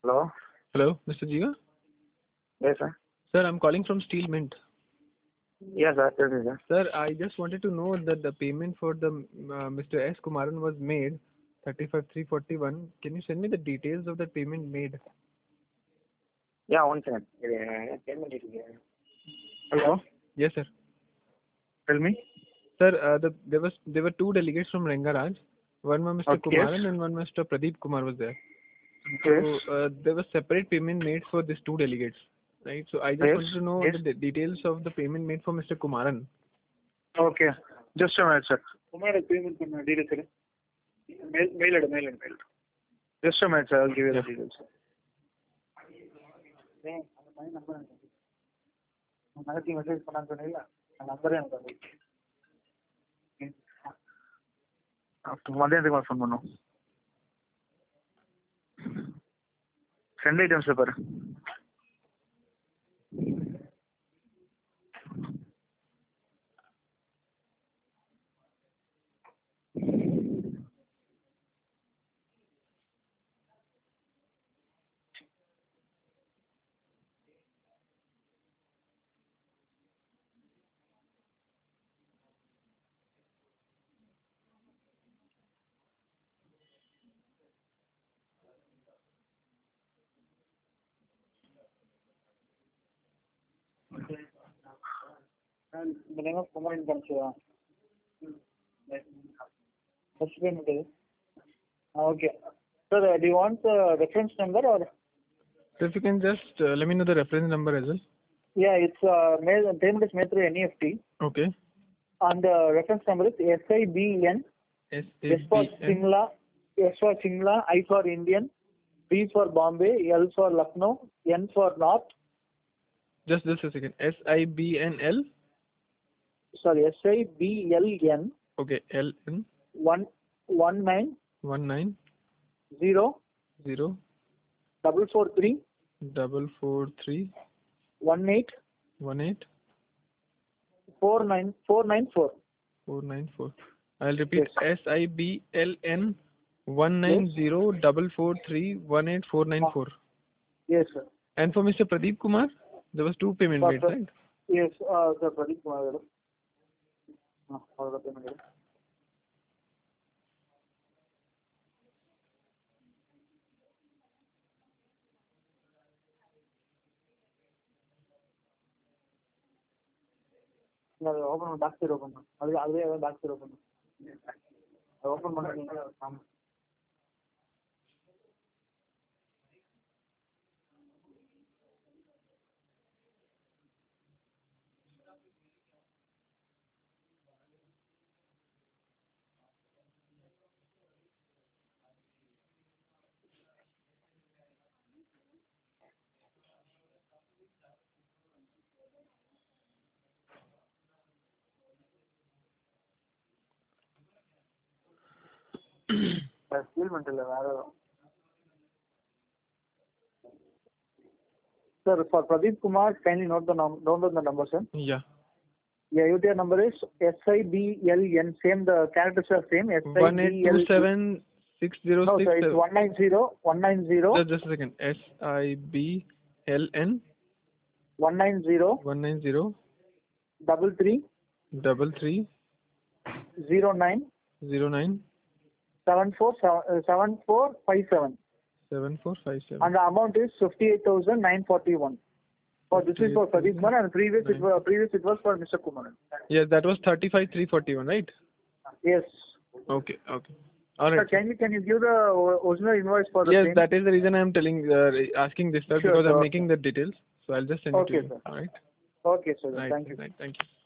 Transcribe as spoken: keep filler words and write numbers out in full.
Hello? Hello, Mister Jiva? Yes, sir. Sir, I'm calling from Steel Mint. Yes, sir. Tell me, sir. Sir, I just wanted to know that the payment for the uh, Mister S. Kumaran was made, thirty-five three forty-one. Can you send me the details of that payment made? Yeah, one second. Yeah, tell me. Hello? Yes, sir. Tell me. Sir, uh, the, there was there were two delegates from Rangaraj. One was Mister Okay. Kumaran and one Mister Pradeep Kumar was there. Yes. So uh, there was separate payment made for these two delegates, right? So I just Yes. wanted to know Yes. the de- details of the payment made for Mister Kumaran. Okay. Just a minute, sir. Kumar payment details, sir. Mail, mail it, mail it, mail it. Just a minute, sir. I'll give you Yeah. the details, sir. Message பண்ணான்னு சொன்னீங்களா நம்பரே எனக்கு மதியானத்துக்கு phone பண்ணோம் ரெண்டு items பாரு the name of Kumar in Pancheva. Okay. Sir, uh, do you want the reference number or? So if you can just uh, let me know the reference number as well. Yeah, it's uh, mail, payment is made through N E F T. Okay. And the reference number is S I B N. S S for Simla, S for Simla, I for Indian, B for Bombay, L for Lucknow, N for North. Just just a second. S I B N L. Sorry, S I B L N. Okay, L N. One one nine. One nine. Zero. Zero. Double four three. Double four three. One eight. One eight. Four nine four nine four. Four nine four. I'll repeat. Yes. S I B L N. One nine zero double four three one eight four nine four. Yes, sir. And for Mister Pradeep Kumar, there was two payment made, right? Yes, uh, sir, Pradeep Kumar. Uh, for the payment. No, open back side open. I'll I'll back side open. Open பண்ணீங்க. Sir, for Pradeep Kumar, kindly note the num download the number, sir. Yeah. Yeah, U T R number is S I B L N. Same, the characters are same. S I B L N. One eight two seven six zero six. No, sir, it's one nine zero one nine zero. Just, just a second. S I B L N. One nine zero. One nine zero. Double three. Double three. Zero nine. Zero nine. Seven four seven four five seven. Seven four five seven. And the amount is fifty eight thousand nine forty one. For this is for Pradeep Kumar, and previous it was previous it was for Mister Kumar. Yes, that was thirty five three forty one, right? Yes. Okay, okay. All right. Sir, can you can you give the original invoice for the Yes, same? that is the reason I am telling uh, asking this, sir, Sure, because sir. I'm making the details. So I'll just send Okay, it to you. sir. All right. Okay, sir. Right, Thank you. Right. Thank you.